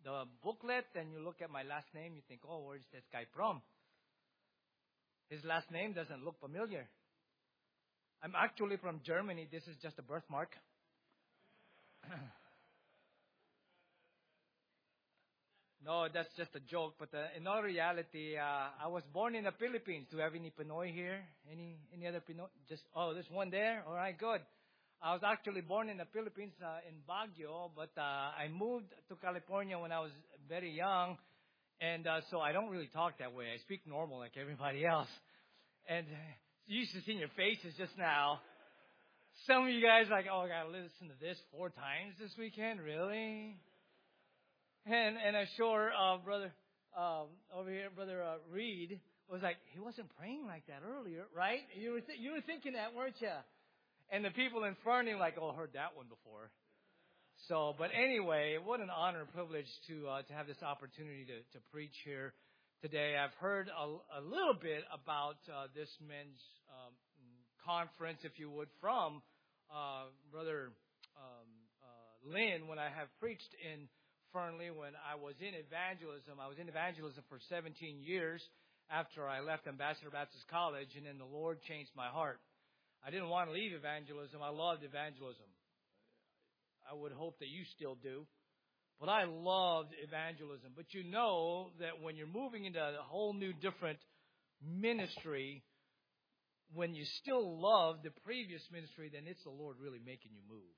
the booklet and you look at my last name, you think, oh, where's this guy from? His last name doesn't look familiar. I'm actually from Germany. This is just a birthmark. No, that's just a joke. But in all reality, I was born in the Philippines. Do we have any Pinoy here? Any other Pinoy? There's one there. All right, good. I was actually born in the Philippines in Baguio, but I moved to California when I was very young, and so I don't really talk that way. I speak normal like everybody else. And you used to see your faces just now. Some of you guys like, oh, I got to listen to this 4 times this weekend, really? And I'm sure brother over here, brother Reed, was like, he wasn't praying like that earlier, right? You were thinking that, weren't you? And the people in front of him like, oh, heard that one before. So, but anyway, what an honor and privilege to have this opportunity to preach here today. I've heard a little bit about this men's conference, if you would, from Brother Lynn when I have preached in Fernley when I was in evangelism. I was in evangelism for 17 years after I left Ambassador Baptist College, and then the Lord changed my heart. I didn't want to leave evangelism. I loved evangelism. I would hope that you still do. But I loved evangelism. But you know that when you're moving into a whole new different ministry, when you still love the previous ministry, then it's the Lord really making you move.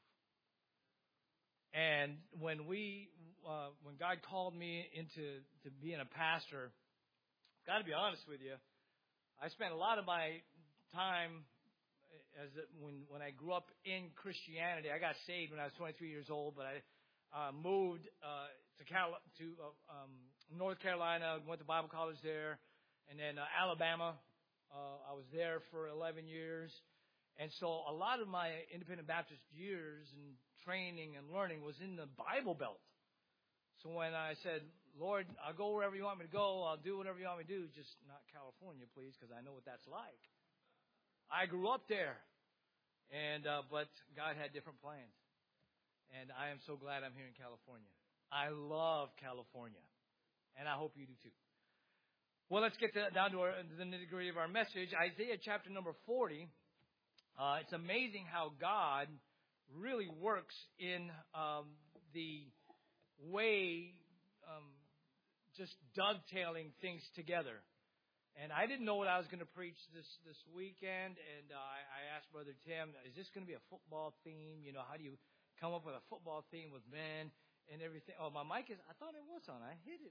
And when God called me into being a pastor, got to be honest with you, I spent a lot of my time when I grew up in Christianity. I got saved when I was 23 years old, but I moved to North Carolina, went to Bible college there, and then Alabama. I was there for 11 years. And so a lot of my independent Baptist years and training and learning was in the Bible Belt. So when I said, Lord, I'll go wherever you want me to go, I'll do whatever you want me to do, just not California, please, because I know what that's like. I grew up there, and but God had different plans. And I am so glad I'm here in California. I love California, and I hope you do too. Well, let's get down to the nitty-gritty of our message. Isaiah chapter number 40. It's amazing how God really works in the way just dovetailing things together. And I didn't know what I was going to preach this weekend, and I asked Brother Tim, is this going to be a football theme? You know, how do you come up with a football theme with men and everything? Oh, my mic is, I thought it was on. I hit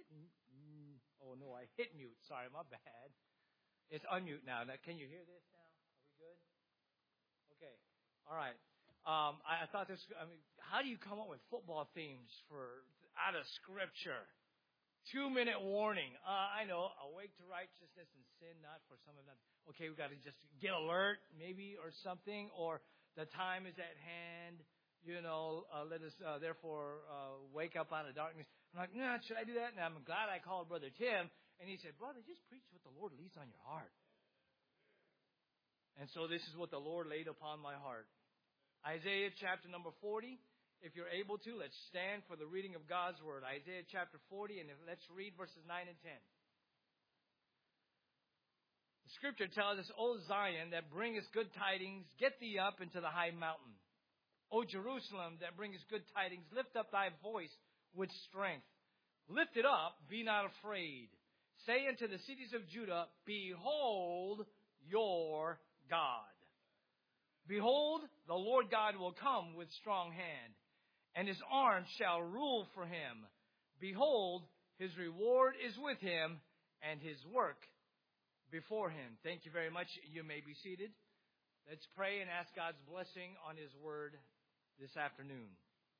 mute. Sorry, my bad. It's unmute now. Can you hear this now? Are we good? Okay. All right. I thought how do you come up with football themes out of Scripture? 2-minute warning. I know. Awake to righteousness and sin not, for some of them. Okay, we've got to just get alert, maybe, or something. Or the time is at hand. You know, let us therefore wake up out of darkness. I'm like, no, should I do that? And I'm glad I called Brother Tim. And he said, brother, just preach what the Lord leads on your heart. And so this is what the Lord laid upon my heart. Isaiah chapter number 40. If you're able to, let's stand for the reading of God's Word. Isaiah chapter 40, and let's read verses 9 and 10. The Scripture tells us, O Zion, that bringest good tidings, get thee up into the high mountain. O Jerusalem, that bringest good tidings, lift up thy voice with strength. Lift it up, be not afraid. Say unto the cities of Judah, behold your God. Behold, the Lord God will come with strong hand, and his arm shall rule for him. Behold, his reward is with him, and his work before him. Thank you very much. You may be seated. Let's pray and ask God's blessing on his word this afternoon.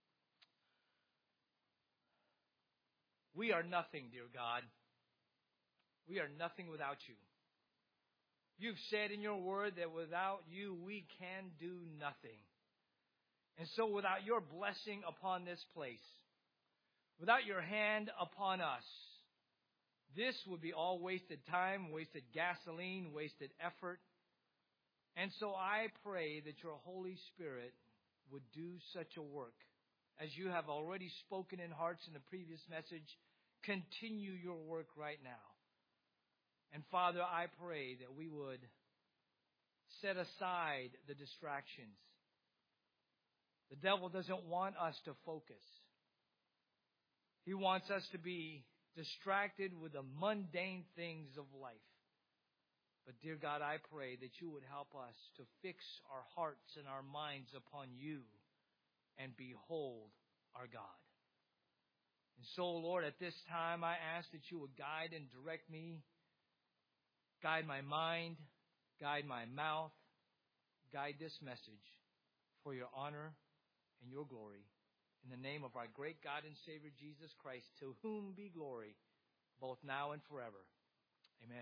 We are nothing, dear God. We are nothing without you. You've said in your word that without you we can do nothing. And so without your blessing upon this place, without your hand upon us, this would be all wasted time, wasted gasoline, wasted effort. And so I pray that your Holy Spirit would do such a work as you have already spoken in hearts in the previous message, continue your work right now. And Father, I pray that we would set aside the distractions. The devil doesn't want us to focus. He wants us to be distracted with the mundane things of life. But dear God, I pray that you would help us to fix our hearts and our minds upon you and behold our God. And so, Lord, at this time, I ask that you would guide and direct me, guide my mind, guide my mouth, guide this message for your honor and your glory. In the name of our great God and Savior, Jesus Christ, to whom be glory, both now and forever. Amen.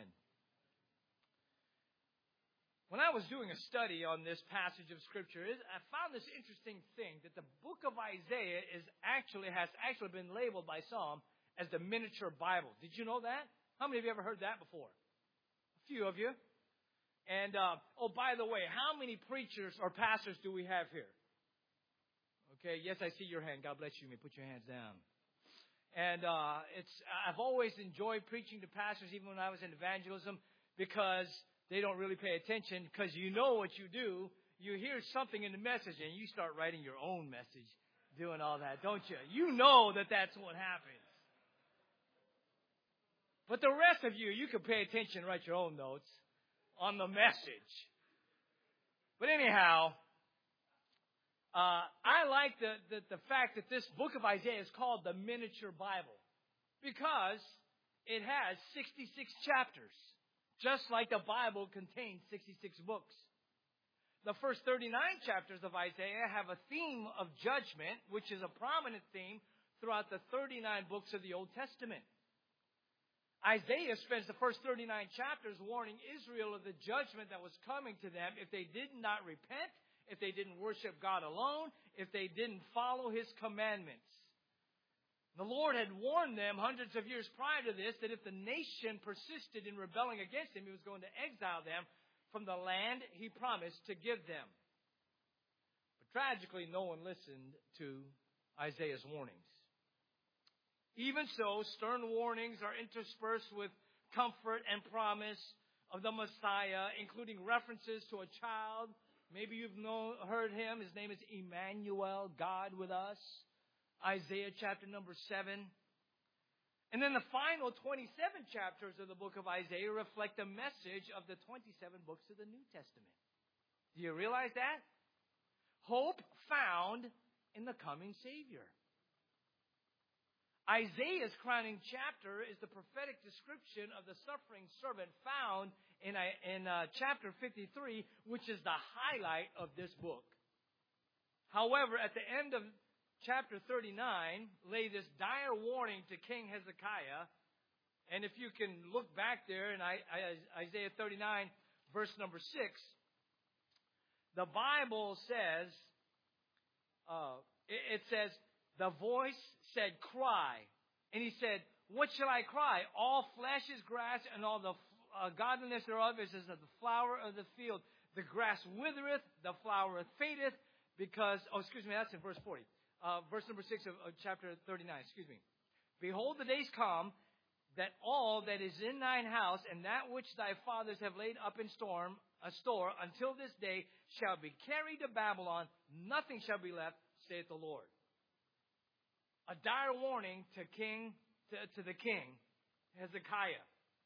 When I was doing a study on this passage of Scripture, I found this interesting thing, that the book of Isaiah has actually been labeled by some as the miniature Bible. Did you know that? How many of you ever heard that before? A few of you. And, by the way, how many preachers or pastors do we have here? Okay, yes, I see your hand. God bless you. You may put your hands down. And I've always enjoyed preaching to pastors, even when I was in evangelism, because they don't really pay attention, because you know what you do. You hear something in the message, and you start writing your own message, doing all that, don't you? You know that that's what happens. But the rest of you can pay attention and write your own notes on the message. But anyhow, I like the fact that this book of Isaiah is called the miniature Bible, because it has 66 chapters, just like the Bible contains 66 books. The first 39 chapters of Isaiah have a theme of judgment, which is a prominent theme throughout the 39 books of the Old Testament. Isaiah spends the first 39 chapters warning Israel of the judgment that was coming to them if they did not repent, if they didn't worship God alone, if they didn't follow His commandments. The Lord had warned them hundreds of years prior to this that if the nation persisted in rebelling against Him, He was going to exile them from the land He promised to give them. But tragically, no one listened to Isaiah's warnings. Even so, stern warnings are interspersed with comfort and promise of the Messiah, including references to a child. Maybe you've heard him. His name is Emmanuel, God with us. Isaiah chapter number 7. And then the final 27 chapters of the book of Isaiah reflect the message of the 27 books of the New Testament. Do you realize that? Hope found in the coming Savior. Isaiah's crowning chapter is the prophetic description of the suffering servant found in chapter 53, which is the highlight of this book. However, at the end of chapter 39 lay this dire warning to King Hezekiah. And if you can look back there in Isaiah 39, verse number 6, the Bible says, it says, the voice said, cry. And he said, what shall I cry? All flesh is grass, and all the godliness thereof is as of the flower of the field. The grass withereth, the flower fadeth, because, that's in verse 40. Verse number 6 of chapter 39, Behold, the days come that all that is in thine house and that which thy fathers have laid up in store until this day shall be carried to Babylon. Nothing shall be left, saith the Lord. A dire warning to the king, Hezekiah.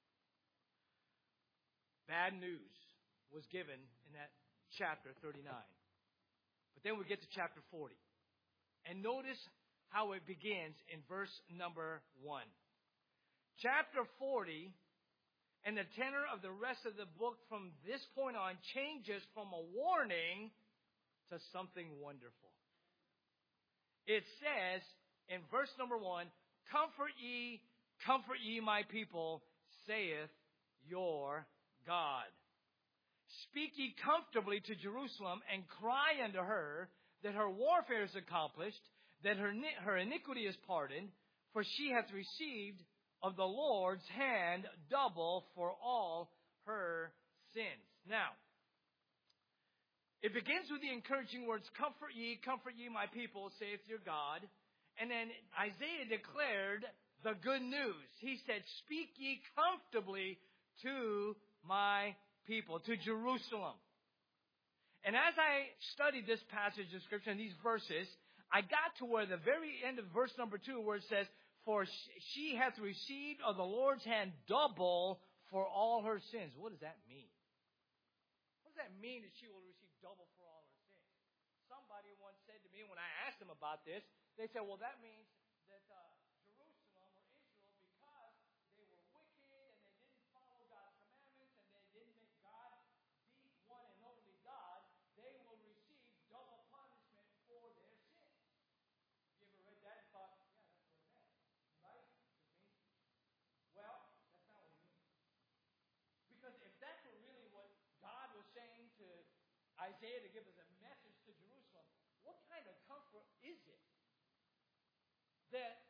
Bad news was given in that chapter 39. But then we get to chapter 40. And notice how it begins in verse number 1. Chapter 40 and the tenor of the rest of the book from this point on changes from a warning to something wonderful. It says in verse number 1, comfort ye, my people, saith your God. Speak ye comfortably to Jerusalem, and cry unto her that her warfare is accomplished, that her iniquity is pardoned, for she hath received of the Lord's hand double for all her sins. Now, It begins with the encouraging words, comfort ye, my people, saith your God. And then Isaiah declared the good news. He said, speak ye comfortably to my people, to Jerusalem. And as I studied this passage of Scripture and these verses, I got to where the very end of verse number 2, where it says, for she hath received of the Lord's hand double for all her sins. What does that mean? What does that mean that she will receive double for all her sins? Somebody once said to me when I asked them about this, they said, well, that means that Jerusalem or Israel, because they were wicked and they didn't follow God's commandments and they didn't make God the one and only God, they will receive double punishment for their sins. You ever read that and thought, yeah, that's what it meant, right? It means, well, that's not what it means. Because if that's really what God was saying to Isaiah to give us a message to Jerusalem, what kind of comfort is it that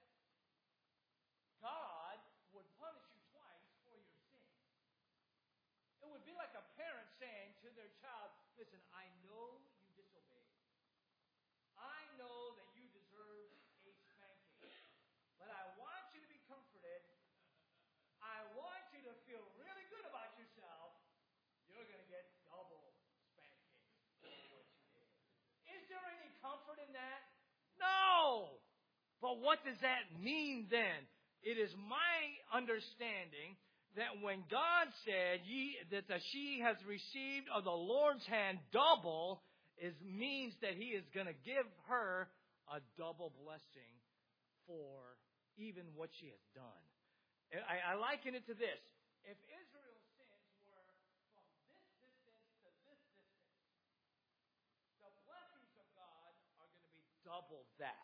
God would punish you twice for your sins? It would be like a parent saying to their child, listen, I know you disobeyed. I know that you deserve a spanking. But I want you to be comforted. I want you to feel really good about yourself. You're going to get double spanking for what you did. Is there any comfort in that? No! But what does that mean then? It is my understanding that when God said that she has received of the Lord's hand double, means that He is going to give her a double blessing for even what she has done. I liken it to this. If Israel's sins were from this distance to this distance, the blessings of God are going to be double that.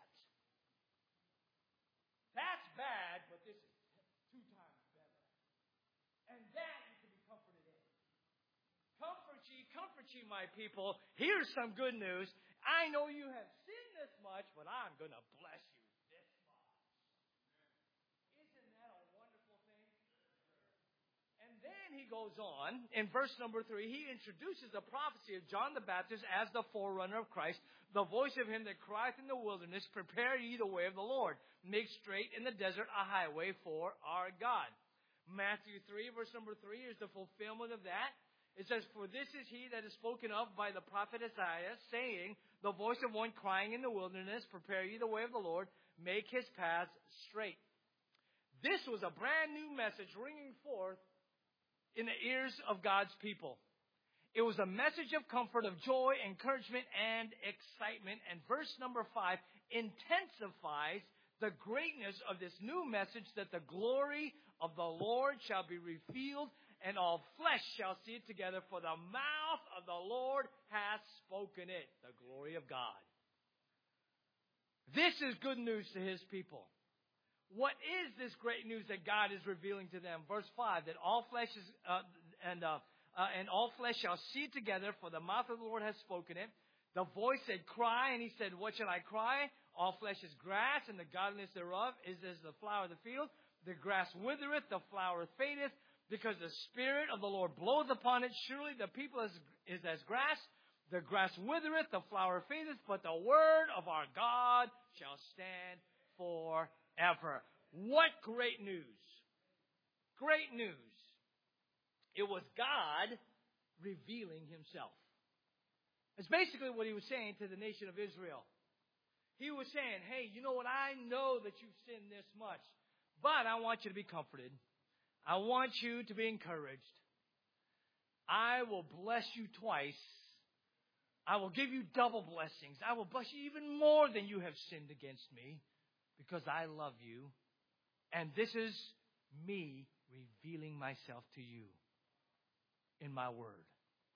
That's bad, but this is 2 times better. And that you can be comforted in. Comfort ye, my people. Here's some good news. I know you have sinned this much, but I'm going to bless you this much. Isn't that a wonderful thing? And then he goes on, in verse number 3, he introduces the prophecy of John the Baptist as the forerunner of Christ, the voice of him that crieth in the wilderness, prepare ye the way of the Lord. Make straight in the desert a highway for our God. Matthew 3, verse number 3 is the fulfillment of that. It says, for this is he that is spoken of by the prophet Isaiah, saying, the voice of one crying in the wilderness, prepare ye the way of the Lord, make his paths straight. This was a brand new message ringing forth in the ears of God's people. It was a message of comfort, of joy, encouragement, and excitement. And verse number 5 intensifies the greatness of this new message, that the glory of the Lord shall be revealed, and all flesh shall see it together, for the mouth of the Lord hath spoken it. The glory of God. This is good news to His people. What is this great news that God is revealing to them? Verse 5, that all flesh is, and all flesh shall see it together, for the mouth of the Lord has spoken it. The voice said, cry, and he said, what shall I cry? All flesh is grass, and the godliness thereof is as the flower of the field. The grass withereth, the flower fadeth, because the Spirit of the Lord bloweth upon it. Surely the people is as grass. The grass withereth, the flower fadeth, but the word of our God shall stand forever. What great news. Great news. It was God revealing Himself. It's basically what He was saying to the nation of Israel. He was saying, hey, you know what? I know that you've sinned this much, but I want you to be comforted. I want you to be encouraged. I will bless you twice. I will give you double blessings. I will bless you even more than you have sinned against me, because I love you. And this is me revealing myself to you in my word.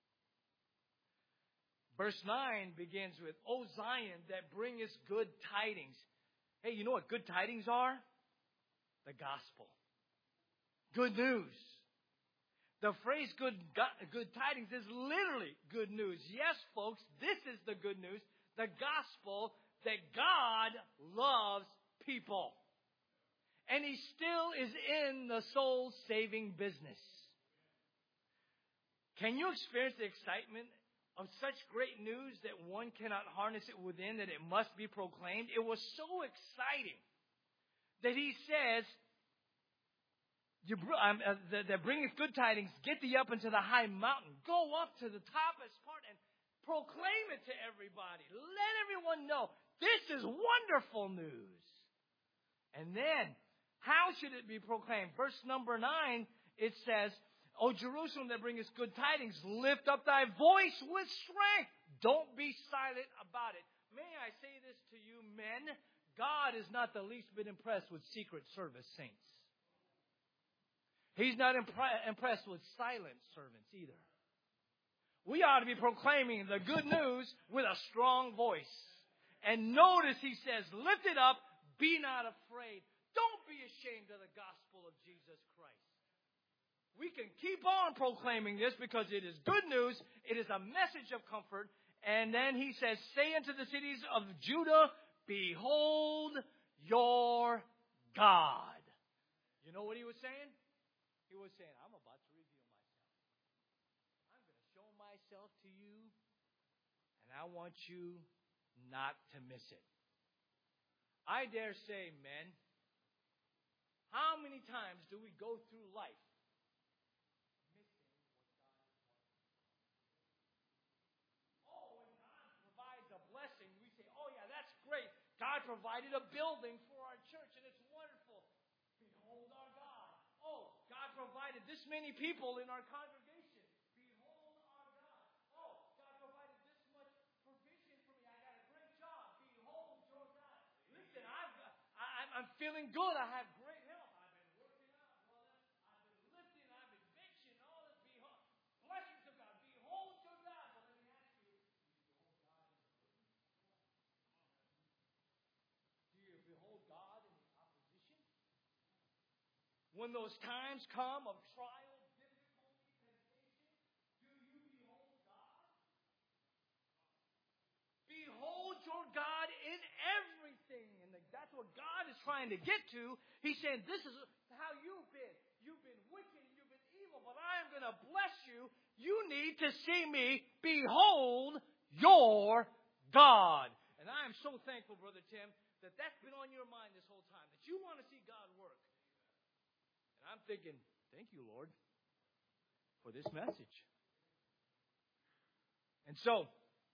Verse 9 begins with, O Zion, that bringest good tidings. Hey, you know what good tidings are? The gospel. Good news. The phrase good tidings is literally good news. Yes, folks, this is the good news. The gospel that God loves people. And He still is in the soul-saving business. Can you experience the excitement of such great news that one cannot harness it within, that it must be proclaimed. It was so exciting that he says, that bringeth good tidings, get thee up into the high mountain. Go up to the topmost part and proclaim it to everybody. Let everyone know this is wonderful news. And then, how should it be proclaimed? Verse number 9, it says, O Jerusalem that bringeth good tidings, lift up thy voice with strength. Don't be silent about it. May I say this to you, men? God is not the least bit impressed with Secret Service saints. He's not impressed with silent servants either. We ought to be proclaiming the good news with a strong voice. And notice he says, lift it up, be not afraid. Don't be ashamed of the gospel of Jesus Christ. We can keep on proclaiming this because it is good news. It is a message of comfort. And then he says, say unto the cities of Judah, behold your God. You know what he was saying? He was saying, I'm about to reveal myself. I'm going to show myself to you, and I want you not to miss it. I dare say, men, how many times do we go through life missing what God wants? Oh, when God provides a blessing, we say, oh yeah, that's great. God provided a building for our church, and it's wonderful. Behold our God. Oh, God provided this many people in our congregation. Behold our God. Oh, God provided this much provision for me. I got a great job. Behold your God. Listen, I'm feeling good. I have great health. I've been working out, brother. I've been lifting. I've been benching. All this. Behold, blessings of God. Behold your God. But let me ask you, behold God in the good? Do you behold God in the opposition? When those times come of trial, difficulty, temptation, do you behold God? Behold your God in everything. And that's what God is trying to get to. He's saying, this is how you've been. You've been wicked, you've been evil, but I am going to bless you. You need to see me. Behold your God. And I am so thankful, Brother Tim, that that's been on your mind this whole time, that you want to see God work. And I'm thinking, thank you, Lord, for this message. And so,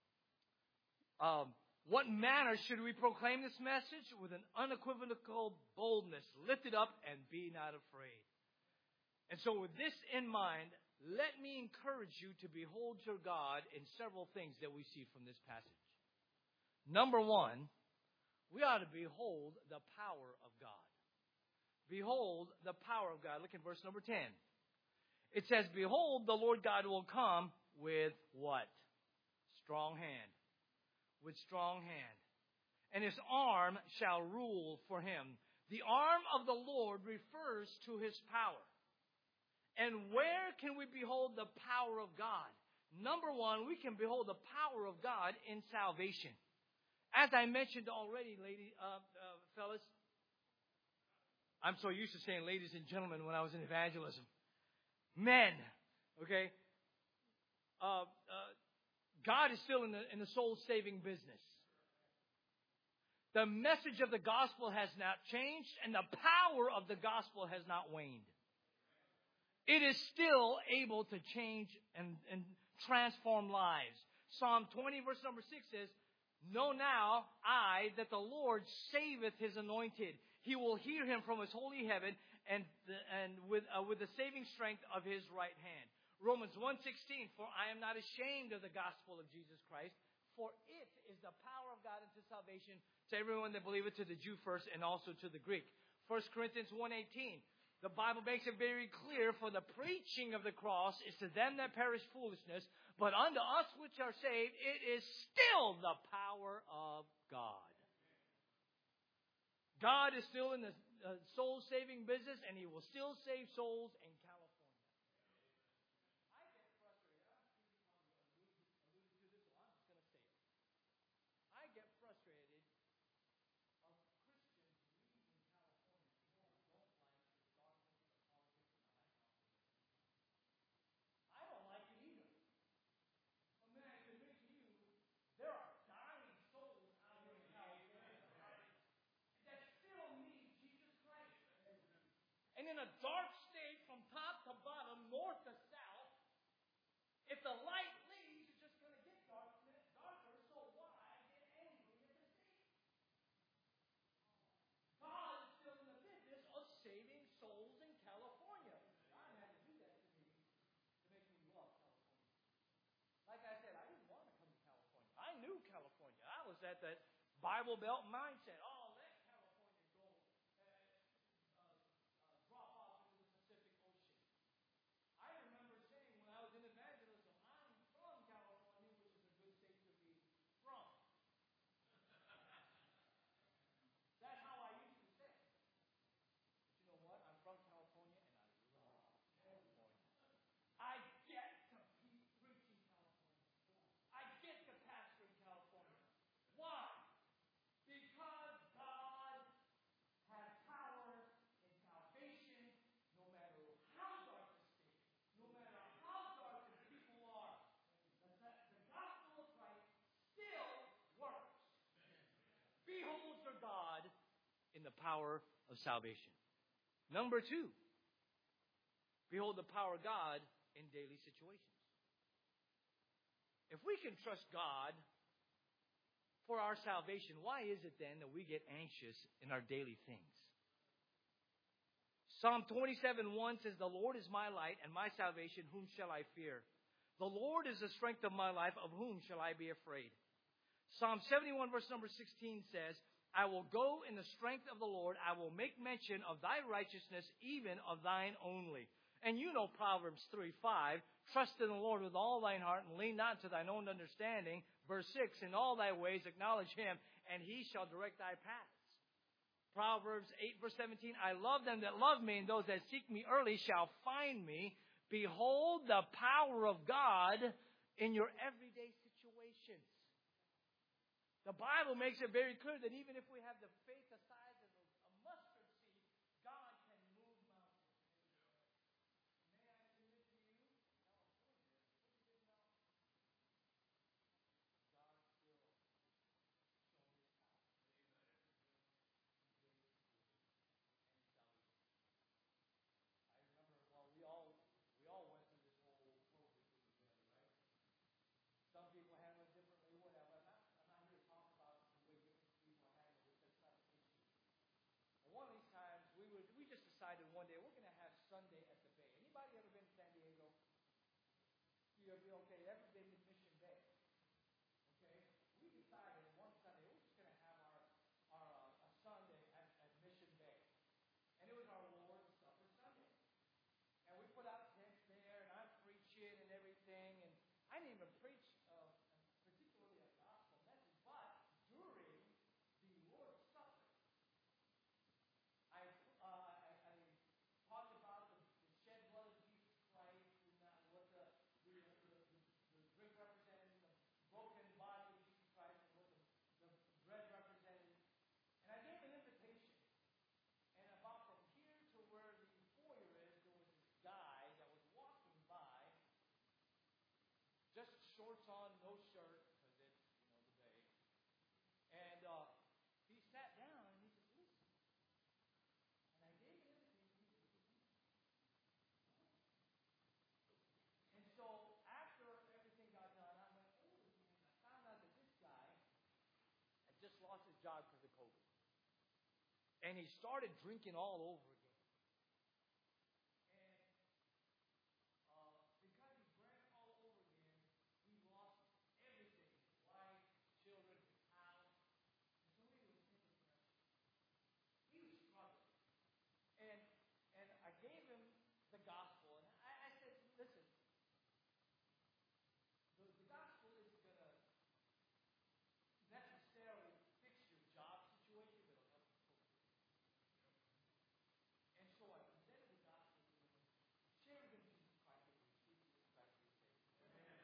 what manner should we proclaim this message? With an unequivocal boldness. Lift it up and be not afraid. And so with this in mind, let me encourage you to behold your God in several things that we see from this passage. Number one, we ought to behold the power of God. Behold the power of God. Look at verse number 10. It says, behold, the Lord God will come with what? Strong hand. With strong hand. And his arm shall rule for him. The arm of the Lord refers to his power. And where can we behold the power of God? Number one, we can behold the power of God in salvation. As I mentioned already, fellas, I'm so used to saying ladies and gentlemen when I was in evangelism. Men, okay? God is still in the soul-saving business. The message of the gospel has not changed, and the power of the gospel has not waned. It is still able to change and transform lives. Psalm 20, verse number 6 says, know now, that the Lord saveth his anointed. He will hear him from his holy heaven and with the saving strength of his right hand. Romans 1:16, for I am not ashamed of the gospel of Jesus Christ, for it is the power of God unto salvation to everyone that believeth, to the Jew first and also to the Greek. 1 Corinthians 1:18, the Bible makes it very clear, for the preaching of the cross is to them that perish foolishness, but unto us which are saved, it is still the power of God. God is still in the soul-saving business, and he will still save souls in California. I get frustrated. I'm alluding to this, so I'm just going to say it. I get frustrated of Christians leaving California who don't like the darkness, the politics, and the high. I don't like it either. A man can a dark state from top to bottom, north to south. If the light leaves, it's just going to get darker. So why get angry at the state? God is still in the business of saving souls in California. God had to do that to me to make me love California. Like I said, I didn't want to come to California. I knew California. I was at that Bible Belt mindset. Oh, let California go drop off into the Pacific Ocean. I remember saying when I was in evangelism, I'm from California, which is a good state to be from. That's how I used to say. But you know what? I'm from California, and I love California. I get to preach in California. I get to pastor in California. Why? Because God has power in salvation, no matter how dark the state, no matter how dark the people are. The gospel of Christ still works. Behold your God in the power of salvation. Number 2, behold the power of God in daily situations. If we can trust God for our salvation, why is it then that we get anxious in our daily things? Psalm 27:1 says, the Lord is my light and my salvation, whom shall I fear? The Lord is the strength of my life, of whom shall I be afraid? Psalm 71 verse number 16 says, I will go in the strength of the Lord. I will make mention of thy righteousness, even of thine only. And you know Proverbs 3:5, trust in the Lord with all thine heart and lean not to thine own understanding. Verse 6, in all thy ways acknowledge him, and he shall direct thy paths. Proverbs 8 verse 17, I love them that love me, and those that seek me early shall find me. Behold the power of God in your everyday situations. The Bible makes it very clear that even if we have the faith the size of a mustard seed, God can move mountains. May I submit to you? California, God still showing his power. And salvation. I remember, well, we all went through this whole COVID thing together, right? Some people handle it differently, whatever. I'm not here to talk about the way different people handle it. That's not the issue. And one of these times, we just decided one day we're going to have Sunday at the Bay. Anybody ever been to San Diego? You'll be okay. Ever been to Mission Bay? Okay. We decided one Sunday we're just going to have our Sunday at Mission Bay, and it was our Lord's Supper Sunday. And we put out tents there, and I'm preaching and everything, and I didn't even preach particularly a gospel message, but during the Lord's Supper, I talked about the shed blood of Jesus Christ, and what the drink represented, the broken body of Jesus Christ, and what the bread represented. And I gave an invitation. And about from here to where the foyer is, there was this guy that was walking by, just shorts on, no shirt, because it's, the Bay. And he sat down and he said, listen. And I gave him an invitation. And so after everything got done, I went over to him and I found out that this guy had just lost his job because of COVID. And he started drinking all over again. And because he drank all over again, he lost everything. His wife, his children, his house. And so he was in depression. He was struggling. And I gave him the gospel. And I said, listen, the gospel isn't going to necessarily fix your job situation, but it'll help you cope. And so I presented the gospel to him, shared with him Jesus Christ, and received Jesus Christ as Savior.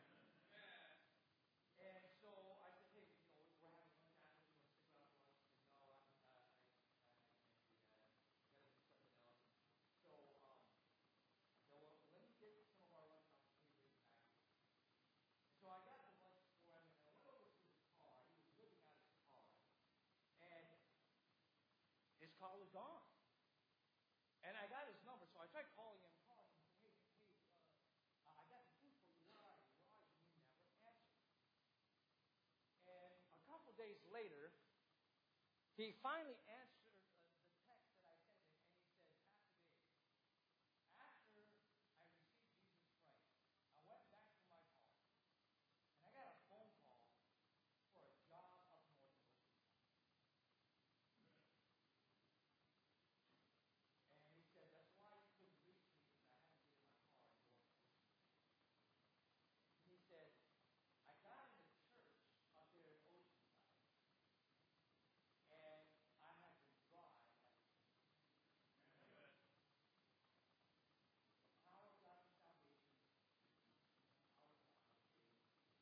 And so I said, hey, we're having lunch after, you want to stick around for lunch? He said, no, I can't do that. I've got to do something else. So I said, well, let me get some of our lunch off and bring it back. And so I got the lunch for him, and I went over to his car. He was looking at his car. And his car was gone. And I got his number, so I he finally answered the text that I sent him, and he said, Pastor Dave, after I received Jesus Christ, I went back to my car, and I got a phone call for a job up north in Oceanside. And he said, that's why you couldn't reach me, because I had to get in my car and go up to Oceanside. And he said, I got in the church up there in Oceanside, and I had to drive at the power of God for salvation, the power of God for faith.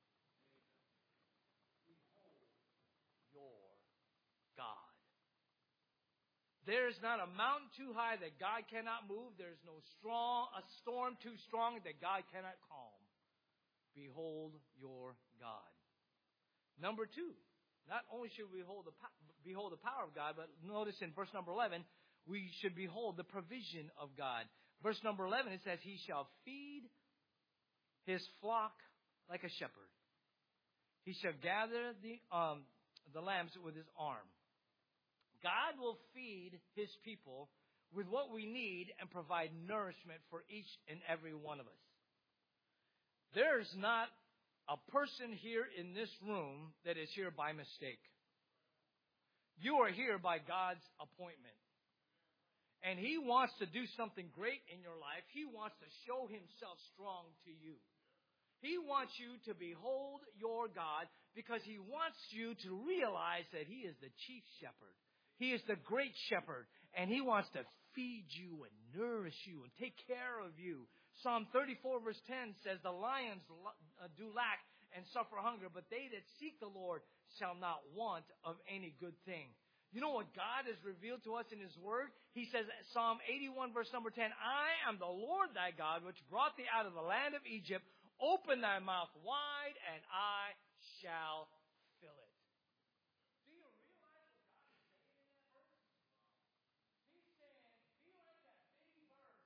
Behold your God. There is not a mountain too high that God cannot move. There is no a storm too strong that God cannot calm. Behold your God. Number 2, not only should we behold the power of God, but notice in verse number 11, we should behold the provision of God. Verse number 11, it says, He shall feed His flock like a shepherd. He shall gather the lambs with His arm. God will feed His people with what we need and provide nourishment for each and every one of us. There's not a person here in this room that is here by mistake. You are here by God's appointment. And He wants to do something great in your life. He wants to show Himself strong to you. He wants you to behold your God because He wants you to realize that He is the chief shepherd. He is the great shepherd, and He wants to feed you and nourish you and take care of you. Psalm 34 verse 10 says, the lions do lack and suffer hunger, but they that seek the Lord shall not want of any good thing. You know what God has revealed to us in His Word? He says, Psalm 81 verse number 10, I am the Lord thy God, which brought thee out of the land of Egypt. Open thy mouth wide, and I shall fill it. Do you realize what God is saying in that verse? He's saying, be like that baby bird.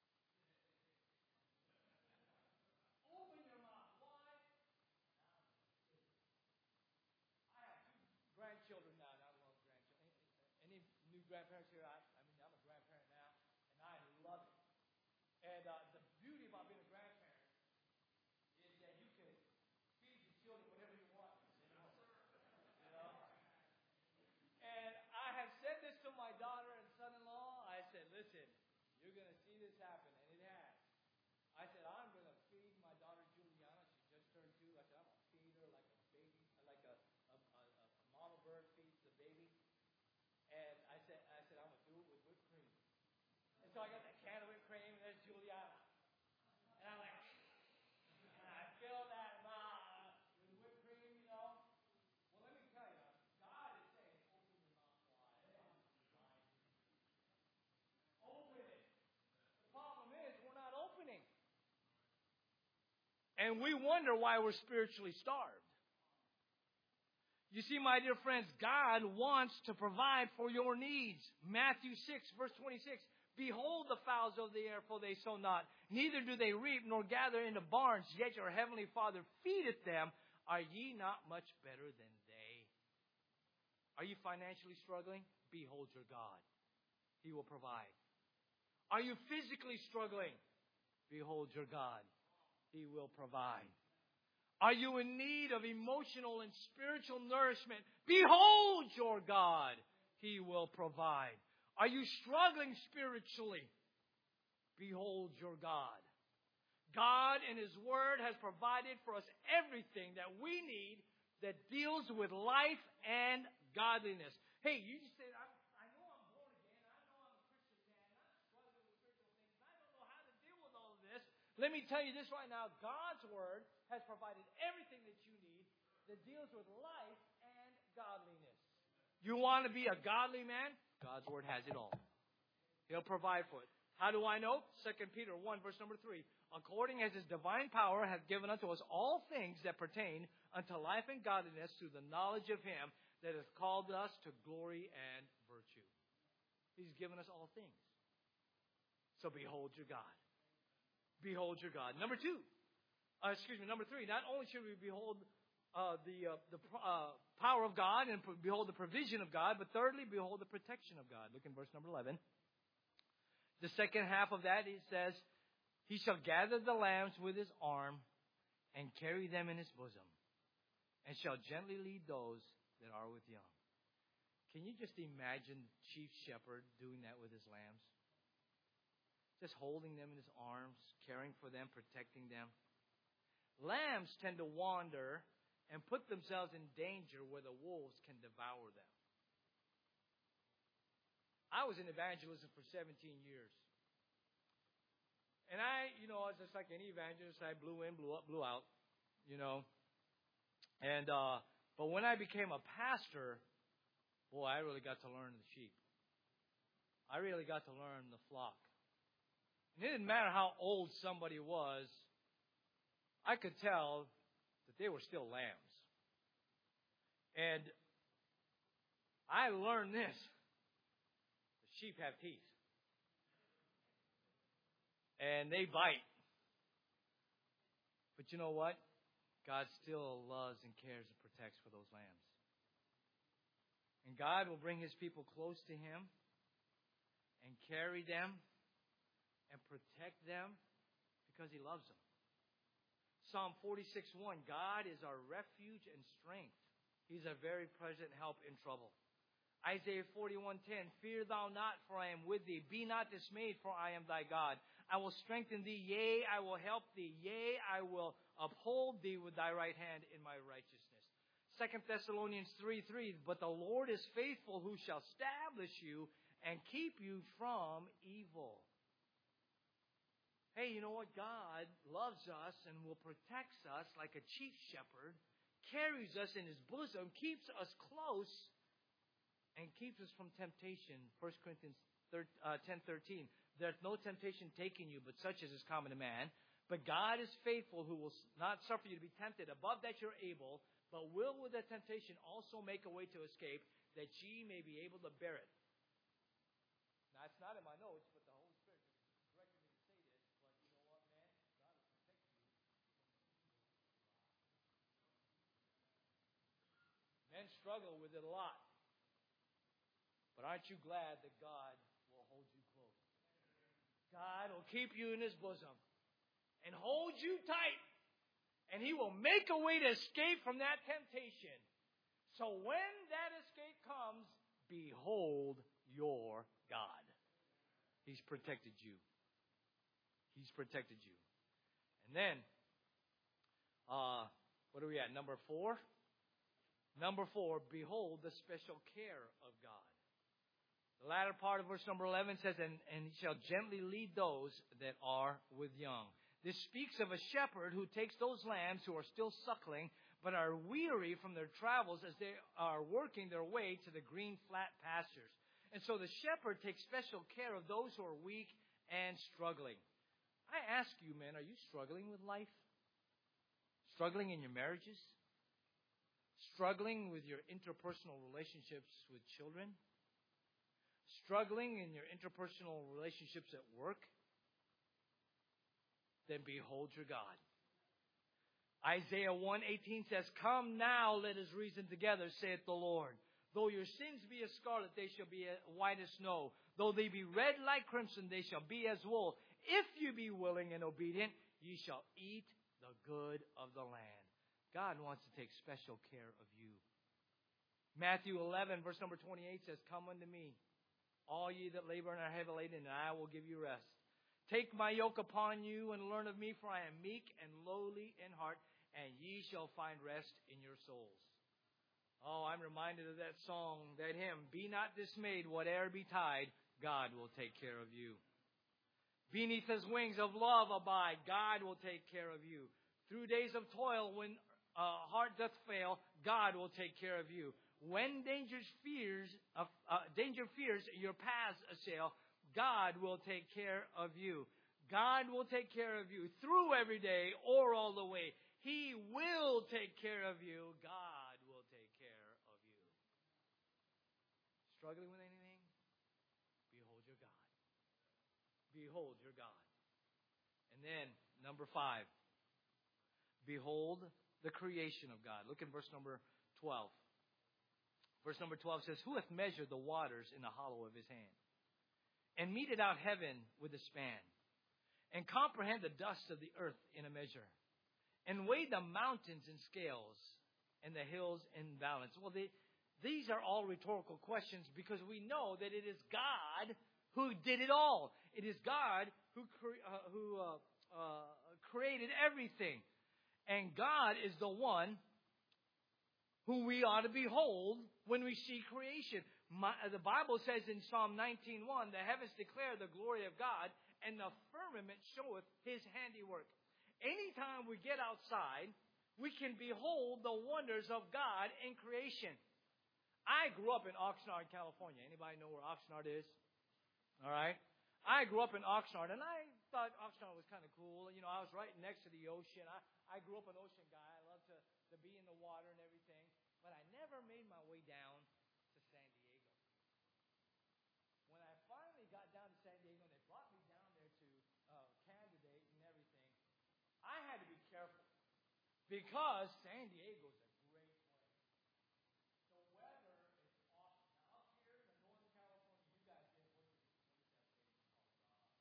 Open your mouth wide. I have 2 grandchildren now, and I love grandchildren. Any new grandparents here? I'm a grandparent now, and I love it. And the beauty about being a grandparent is that you can feed the children whatever you want. You know? And I have said this to my daughter and son-in-law. I said, listen, you're going to see this happen, and it has. I said, I'm going to feed my daughter Juliana. She just turned 2. I said, I'm going to feed her like a baby, like a mama bird feeds the baby. And I said, I'm going to do it with whipped cream. And so I got that can of whipped cream, and there's Juliana. And I'm like, and I fill that mouth with whipped cream, you know. Well, let me tell you, God is saying, open your mouth wide. Open it. The problem is, we're not opening. And we wonder why we're spiritually starved. You see, my dear friends, God wants to provide for your needs. Matthew 6, verse 26. Behold the fowls of the air, for they sow not, neither do they reap, nor gather into barns, yet your heavenly Father feedeth them. Are ye not much better than they? Are you financially struggling? Behold your God. He will provide. Are you physically struggling? Behold your God. He will provide. Are you in need of emotional and spiritual nourishment? Behold your God. He will provide. Are you struggling spiritually? Behold your God. God in His Word has provided for us everything that we need that deals with life and godliness. Hey, you just said, I know I'm born again. I know I'm a Christian man. I'm struggling with spiritual things. I don't know how to deal with all of this. Let me tell you this right now. God's Word has provided everything that you need that deals with life and godliness. You want to be a godly man? God's Word has it all. He'll provide for it. How do I know? 2 Peter 1, verse number 3. According as His divine power hath given unto us all things that pertain unto life and godliness through the knowledge of Him that hath called us to glory and virtue. He's given us all things. So behold your God. Behold your God. Number 3. Not only should we behold power of God, and behold the provision of God. But thirdly, behold the protection of God. Look in verse number 11. The second half of that, it says, He shall gather the lambs with His arm and carry them in His bosom, and shall gently lead those that are with young. Can you just imagine the chief shepherd doing that with his lambs? Just holding them in his arms, caring for them, protecting them. Lambs tend to wander and put themselves in danger where the wolves can devour them. I was in evangelism for 17 years. And I was just like any evangelist. I blew in, blew up, blew out, And, but when I became a pastor, boy, I really got to learn the sheep. I really got to learn the flock. And it didn't matter how old somebody was, I could tell that they were still lambs. And I learned this. The sheep have teeth. And they bite. But you know what? God still loves and cares and protects for those lambs. And God will bring His people close to Him and carry them and protect them because He loves them. Psalm 46:1, God is our refuge and strength. He's a very present help in trouble. Isaiah 41:10, fear thou not, for I am with thee. Be not dismayed, for I am thy God. I will strengthen thee, yea, I will help thee. Yea, I will uphold thee with thy right hand in my righteousness. 2 Thessalonians 3:3, but the Lord is faithful, who shall establish you and keep you from evil. Hey, you know what? God loves us and will protect us like a chief shepherd, carries us in His bosom, keeps us close, and keeps us from temptation. 1 Corinthians 10:13. There's no temptation taking you, but such as is common to man. But God is faithful, who will not suffer you to be tempted above that you're able, but will with the temptation also make a way to escape, that ye may be able to bear it. Now, it's not in my notes, but the Holy Spirit directed me to say this. But you know what, man? God will protect you. Men struggle with it a lot. But aren't you glad that God will hold you close? God will keep you in His bosom and hold you tight. And He will make a way to escape from that temptation. So when that escape comes, behold your God. He's protected you. He's protected you. And then, what are we at? Number 4? Number 4, behold the special care of God. The latter part of verse number 11 says, and He shall gently lead those that are with young. This speaks of a shepherd who takes those lambs who are still suckling, but are weary from their travels as they are working their way to the green, flat pastures. And so the shepherd takes special care of those who are weak and struggling. I ask you, men, are you struggling with life? Struggling in your marriages? Struggling with your interpersonal relationships with children? Struggling in your interpersonal relationships at work? Then behold your God. Isaiah 1:18 says, come now, let us reason together, saith the Lord. Though your sins be as scarlet, they shall be white as snow. Though they be red like crimson, they shall be as wool. If you be willing and obedient, ye shall eat the good of the land. God wants to take special care of you. Matthew 11, verse number 28 says, come unto me, all ye that labor and are heavy laden, and I will give you rest. Take my yoke upon you and learn of me, for I am meek and lowly in heart, and ye shall find rest in your souls. Oh, I'm reminded of that song, that hymn, be not dismayed, whate'er betide, God will take care of you. Beneath His wings of love abide, God will take care of you. Through days of toil, when heart doth fail, God will take care of you. When danger fears your paths assail, God will take care of you. God will take care of you through every day or all the way. He will take care of you. God will take care of you. Struggling with anything? Behold your God. Behold your God. And then, number 5. Behold the creation of God. Look at verse number 12. Verse number 12 says, Who hath measured the waters in the hollow of his hand, and meted out heaven with a span, and comprehend the dust of the earth in a measure, and weighed the mountains in scales, and the hills in balance? Well, these are all rhetorical questions, because we know that it is God who did it all. It is God who created everything. And God is the one who we ought to behold when we see creation. The Bible says in Psalm 19:1, the heavens declare the glory of God, and the firmament showeth his handiwork. Anytime we get outside, we can behold the wonders of God in creation. I grew up in Oxnard, California. Anybody know where Oxnard is? All right. I grew up in Oxnard, and I thought Oxnard was kind of cool. You know, I was right next to the ocean. I grew up an ocean guy. I love to be in the water and everything. But I never made my way down to San Diego. When I finally got down to San Diego, and they brought me down there to Candidate and everything, I had to be careful, because San Diego's a great place. The weather is awesome. Now, up here in Northern California, you guys get what is that thing called?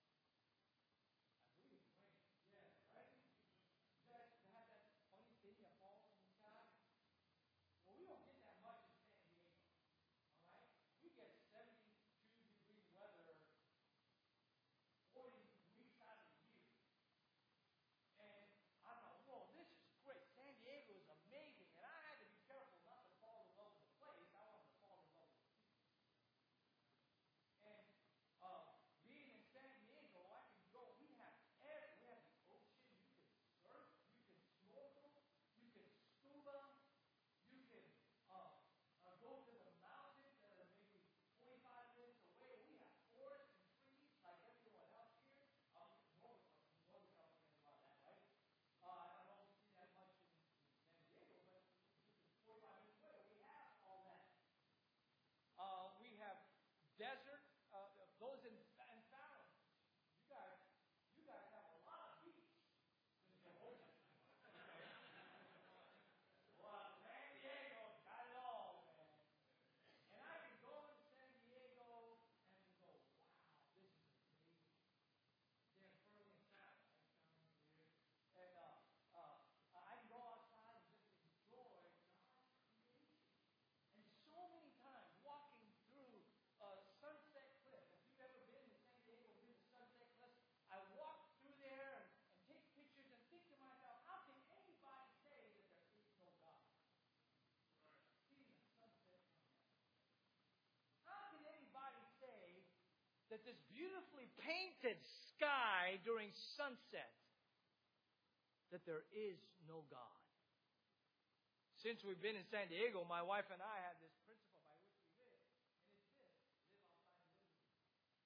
I believe it's rain. Yeah, right? You guys have that funny thing that falls from the sky? Well, we don't get that much in San Diego. All right? We get 72-degree weather 40 weeks out of the year. And I thought, whoa, this is great. San Diego is amazing. And I had to be careful not to fall in love with the place. I wanted to fall in love with the people. And being in San Diego, I can go. We have the ocean. You can surf. You can snorkel. You can scuba. You can go to the mountains that are maybe 25 minutes away. We have forests and trees like everyone else here. Northern California has a lot of that, right? I don't see that much in San Diego, but 45 minutes away, we have all that. We have desert. Those in Fallon. You guys have a lot of beach. Well, San Diego's got it all, man. And I can go to San Diego and go, wow, this is amazing. They're further in Fallon, right? Down here. And I can go outside and just enjoy God's creation. And so many times, walking through Sunset Cliff, if you've ever been to San Diego, been to Sunset Cliff, I walk through there and take pictures and think to myself, how can anybody say that there is no God? Seeing the sunset on that. How can anybody say that this beautifully painted sky during sunset, that there is no God? Since we've been in San Diego, my wife and I have this principle by which we live, and it's this: live outside the living room.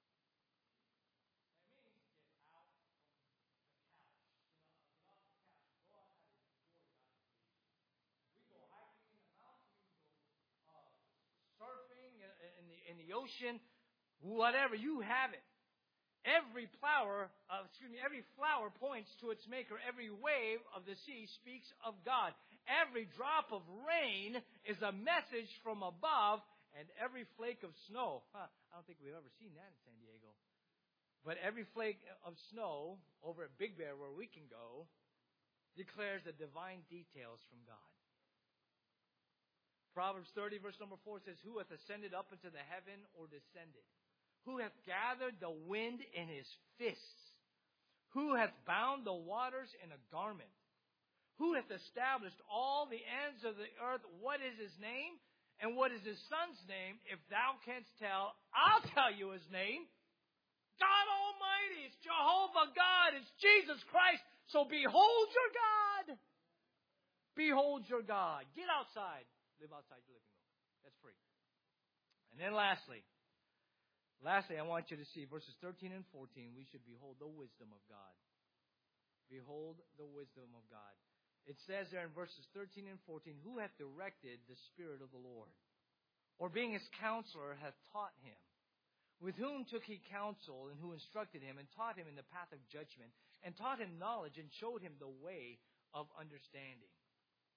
That means get out from the couch. Get off the couch. Go outside and enjoy God's creation. We go hiking in the mountains. We go surfing in the ocean. Whatever, you have it. Every flower points to its maker. Every wave of the sea speaks of God. Every drop of rain is a message from above, and every flake of snow. I don't think we've ever seen that in San Diego. But every flake of snow over at Big Bear, where we can go, declares the divine details from God. Proverbs 30, verse number 4 says, Who hath ascended up into the heaven, or descended? Who hath gathered the wind in his fists? Who hath bound the waters in a garment? Who hath established all the ends of the earth? What is his name? And what is his son's name? If thou canst tell, I'll tell you his name. God Almighty. It's Jehovah God. It's Jesus Christ. So behold your God. Behold your God. Get outside. Live outside your living room. That's free. And then lastly, I want you to see verses 13 and 14. We should behold the wisdom of God. Behold the wisdom of God. It says there in verses 13 and 14, Who hath directed the Spirit of the Lord? Or being his counselor hath taught him? With whom took he counsel, and who instructed him, and taught him in the path of judgment, and taught him knowledge, and showed him the way of understanding?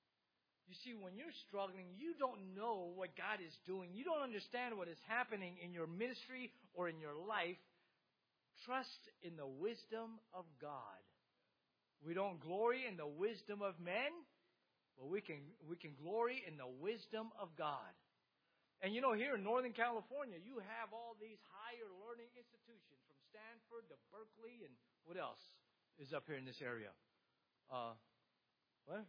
You see, when you're struggling, you don't know what God is doing. You don't understand what is happening in your ministry or in your life. Trust in the wisdom of God. We don't glory in the wisdom of men, but we can glory in the wisdom of God. And you know, here in Northern California, you have all these higher learning institutions from Stanford to Berkeley, and what else is up here in this area? What?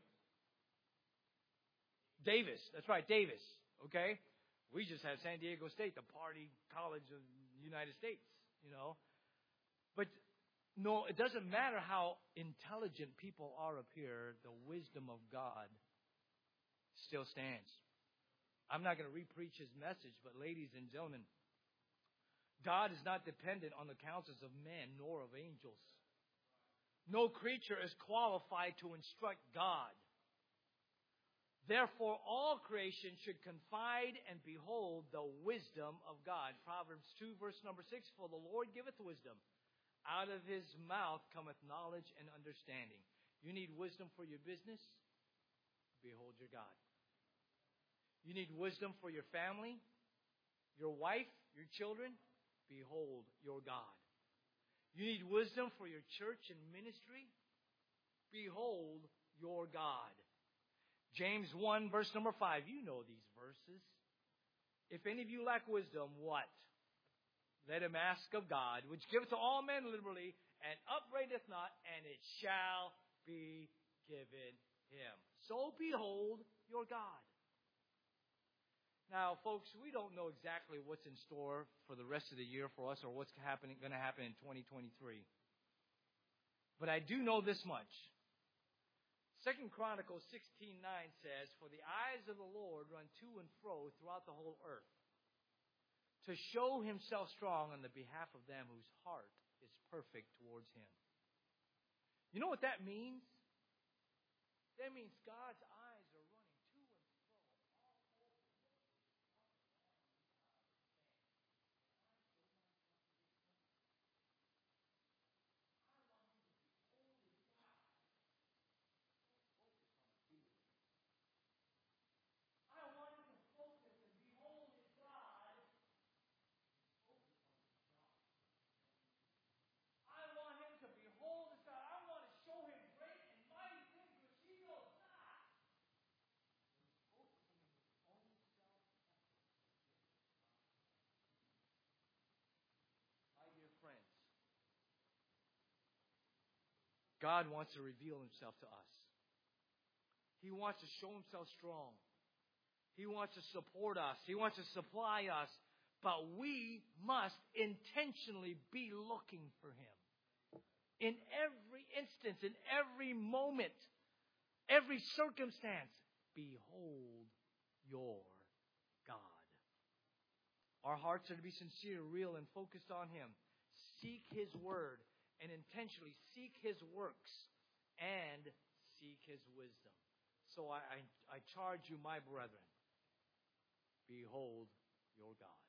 Davis. That's right, Davis. Okay? We just have San Diego State, the party college of the United States, you know. But no, it doesn't matter how intelligent people are up here, the wisdom of God still stands. I'm not going to re-preach his message, but ladies and gentlemen, God is not dependent on the counsels of men nor of angels. No creature is qualified to instruct God. Therefore, all creation should confide and behold the wisdom of God. Proverbs 2, verse number 6, for the Lord giveth wisdom. Out of his mouth cometh knowledge and understanding. You need wisdom for your business? Behold your God. You need wisdom for your family, your wife, your children? Behold your God. You need wisdom for your church and ministry? Behold your God. James 1, verse number 5. You know these verses. If any of you lack wisdom, what? Let him ask of God, which giveth to all men liberally, and upbraideth not, and it shall be given him. So behold your God. Now, folks, we don't know exactly what's in store for the rest of the year for us or what's going to happen in 2023. But I do know this much. 2 Chronicles 16:9 says, for the eyes of the Lord run to and fro throughout the whole earth, to show himself strong on the behalf of them whose heart is perfect towards him. You know what that means? That means God's eyes are running to and fro all over the world. I want him to focus and behold his God. I want him to behold his God. I want to show him great and mighty things which he knows not. Focusing on his own self-effort. My dear friends, God wants to reveal himself to us. He wants to show himself strong. He wants to support us. He wants to supply us. But we must intentionally be looking for him. In every instance, in every moment, every circumstance, behold your God. Our hearts are to be sincere, real, and focused on him. Seek his word and intentionally seek his works and seek his wisdom. So I charge you, my brethren, behold your God.